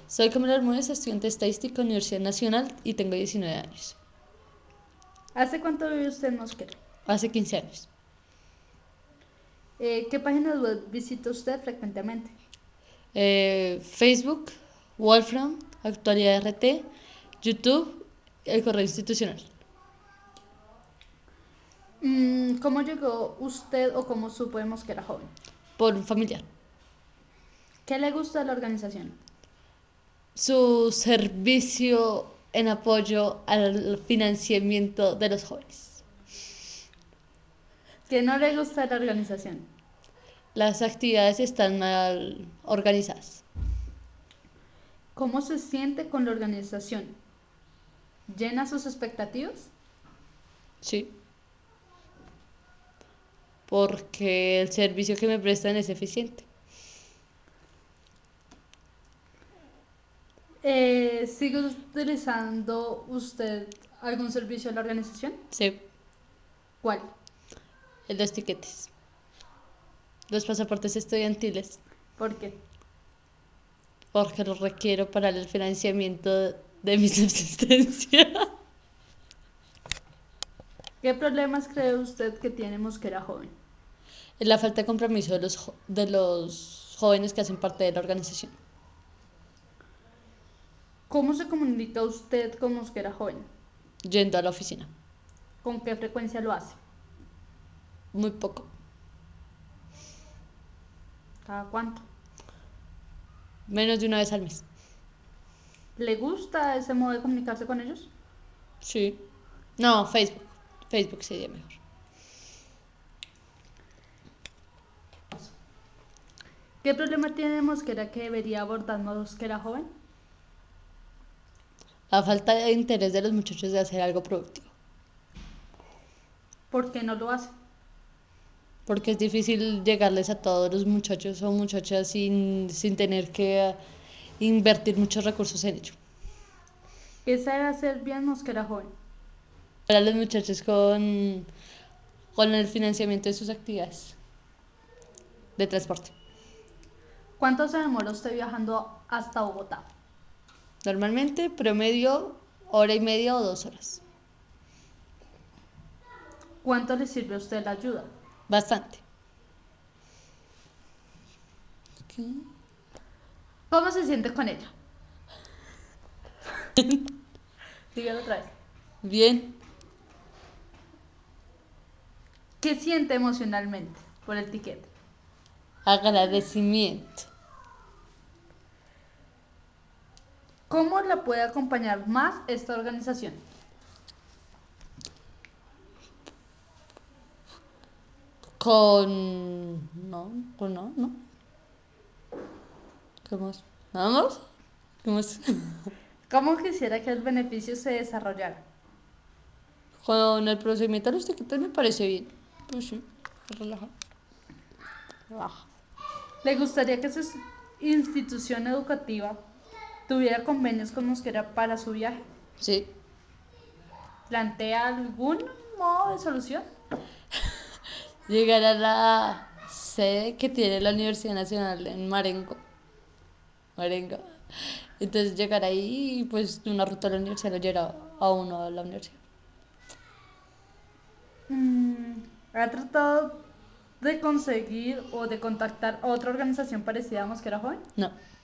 Soy Camila Bermúdez, estudiante de Estadística, Universidad Nacional y tengo 19 años. ¿Hace cuánto vive usted en Mosquera? Hace 15 años. ¿Qué páginas web visita usted frecuentemente? Facebook, Wolfram, Actualidad RT, YouTube, el correo institucional. ¿Cómo llegó usted o cómo supo de Mosquera Joven? Por un familiar. ¿Qué le gusta de la organización? Su servicio en apoyo al financiamiento de los jóvenes. ¿Qué no le gusta de la organización? Las actividades están mal organizadas. ¿Cómo se siente con la organización? ¿Llena sus expectativas? Sí, porque el servicio que me prestan es eficiente. ¿Sigue utilizando usted algún servicio de la organización? Sí, ¿Cuál? los tiquetes, los pasaportes estudiantiles, ¿Por qué? porque los requiero para el financiamiento de mi subsistencia. ¿Qué problemas cree usted que tiene Mosquera Joven? Es la falta de compromiso de los jóvenes que hacen parte de la organización. ¿Cómo se comunica usted con Mosquera Joven? Yendo a la oficina. ¿Con qué frecuencia lo hace? Muy poco. ¿Cada cuánto? Menos de una vez al mes. ¿Le gusta ese modo de comunicarse con ellos? Sí. No, Facebook. Facebook sería mejor. ¿Qué problema tiene Mosquera que debería abordar Mosquera Joven? La falta de interés de los muchachos de hacer algo productivo. ¿Por qué no lo hace? Porque es difícil llegarles a todos los muchachos o muchachas sin tener que invertir muchos recursos en ello. ¿Qué sabe hacer bien Mosquera Joven? Para los muchachos con el financiamiento de sus actividades de transporte. ¿Cuánto se demora usted viajando hasta Bogotá? Normalmente promedio hora y media o 2 horas. ¿Cuánto le sirve a usted la ayuda? Bastante. ¿Cómo se siente con ella? Dígalo otra vez. Bien. ¿Qué siente emocionalmente por el ticket? Agradecimiento. ¿Cómo la puede acompañar más esta organización? Con... No, con no, no. ¿Qué más? ¿Nada más? ¿Qué más? ¿Cómo quisiera que el beneficio se desarrollara? Con el procedimiento de los tiquetes me parece bien. Pues sí, relaja. Relaja. ¿Le gustaría que su institución educativa tuviera convenios con Mosquera para su viaje? Sí. ¿Plantea algún modo de solución? Llegar a la sede que tiene la Universidad Nacional en Marengo. Marengo. Entonces llegar ahí y pues una ruta a la universidad lo lleva a uno a la universidad. ¿Ha tratado de conseguir o de contactar a otra organización parecida a Mosquera Joven? No.